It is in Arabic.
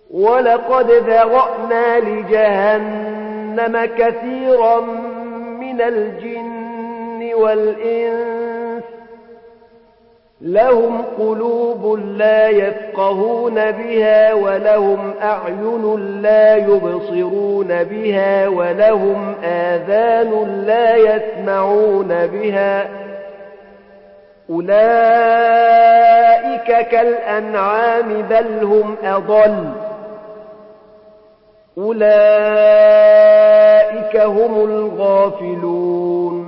وَلَقَدْ ذَرَأْنَا لِجَهَنَّمَ كَثِيرًا مِنَ الْجِنِّ وَالْإِنسِ لَهُمْ قُلُوبٌ لَّا يَفْقَهُونَ بِهَا وَلَهُمْ أَعْيُنٌ لَّا يُبْصِرُونَ بِهَا وَلَهُمْ آذَانٌ لَّا يَسْمَعُونَ بِهَا أُولَئِكَ كَالْأَنْعَامِ بَلْ هُمْ أَضَلُّ أُولَئِكَ هُمُ الْغَافِلُونَ